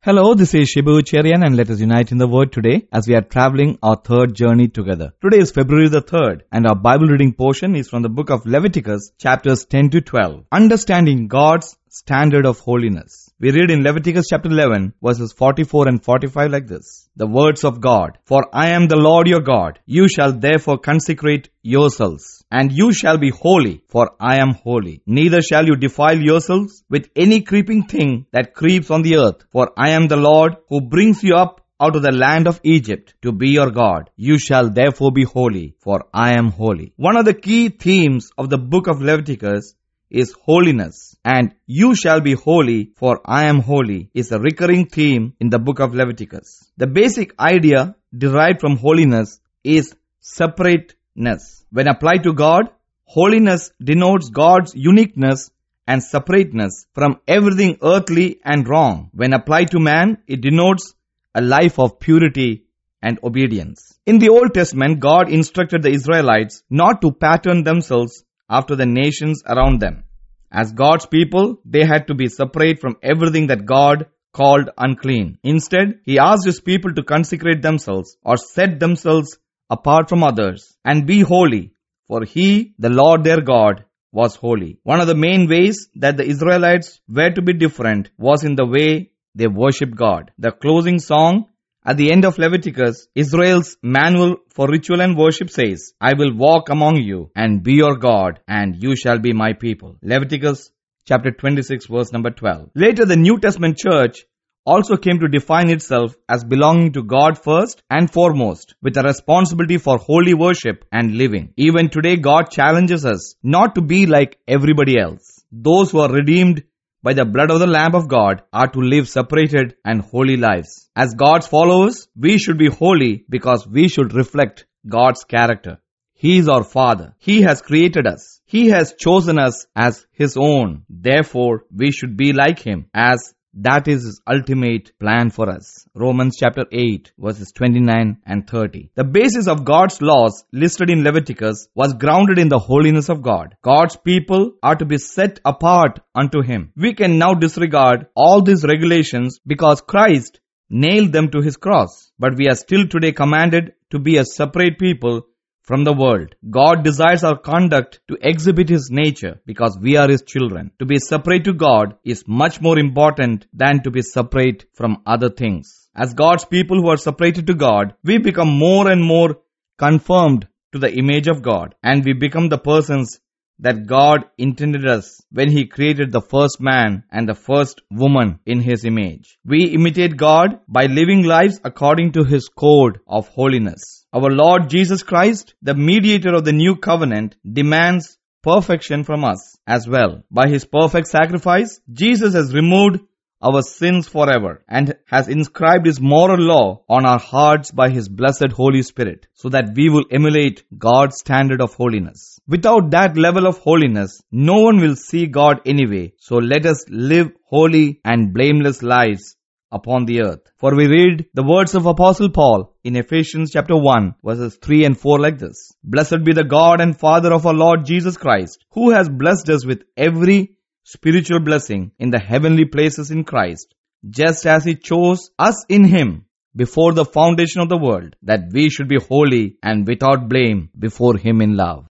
Hello, this is Shibu Cherian and let us unite in the Word today as we are traveling our third journey together. Today is February the 3rd and our Bible reading portion is from the book of Leviticus chapters 10 to 12. Understanding God's standard of holiness. We read in Leviticus chapter 11 verses 44 and 45 like this. The words of God. For I am the Lord your God. You shall therefore consecrate yourselves, and you shall be holy, for I am holy. Neither shall you defile yourselves with any creeping thing that creeps on the earth, for I am the Lord who brings you up out of the land of Egypt to be your God. You shall therefore be holy, for I am holy. One of the key themes of the book of Leviticus is holiness, and you shall be holy, for I am holy is a recurring theme in the book of Leviticus. The basic idea derived from holiness is separateness. When applied to God, holiness denotes God's uniqueness and separateness from everything earthly and wrong. When applied to man, it denotes a life of purity and obedience. In the Old Testament, God instructed the Israelites not to pattern themselves after the nations around them. As God's people, they had to be separate from everything that God called unclean. Instead, He asked His people to consecrate themselves or set themselves apart from others and be holy, for He, the Lord their God, was holy. One of the main ways that the Israelites were to be different was in the way they worshiped God. The closing song at the end of Leviticus, Israel's manual for ritual and worship says, I will walk among you and be your God, and you shall be my people. Leviticus chapter 26 verse number 12. Later, the New Testament church also came to define itself as belonging to God first and foremost, with a responsibility for holy worship and living. Even today, God challenges us not to be like everybody else. Those who are redeemed by the blood of the Lamb of God are to live separated and holy lives. As God's followers, we should be holy because we should reflect God's character. He is our Father. He has created us. He has chosen us as His own. Therefore, we should be like Him, as that is His ultimate plan for us. Romans chapter 8 verses 29 and 30. The basis of God's laws listed in Leviticus was grounded in the holiness of God. God's people are to be set apart unto Him. We can now disregard all these regulations because Christ nailed them to His cross. But we are still today commanded to be a separate people from the world. God desires our conduct to exhibit His nature because we are His children. To be separate to God is much more important than to be separate from other things. As God's people who are separated to God, we become more and more conformed to the image of God, and we become the persons that God intended us when He created the first man and the first woman in His image. We imitate God by living lives according to His code of holiness. Our Lord Jesus Christ, the mediator of the new covenant, demands perfection from us as well. By His perfect sacrifice, Jesus has removed our sins forever and has inscribed His moral law on our hearts by His blessed Holy Spirit, so that we will emulate God's standard of holiness. Without that level of holiness, no one will see God anyway. So let us live holy and blameless lives upon the earth. For we read the words of Apostle Paul in Ephesians chapter 1 verses 3 and 4 like this. Blessed be the God and Father of our Lord Jesus Christ, who has blessed us with every spiritual blessing in the heavenly places in Christ, just as He chose us in Him before the foundation of the world, that we should be holy and without blame before Him in love.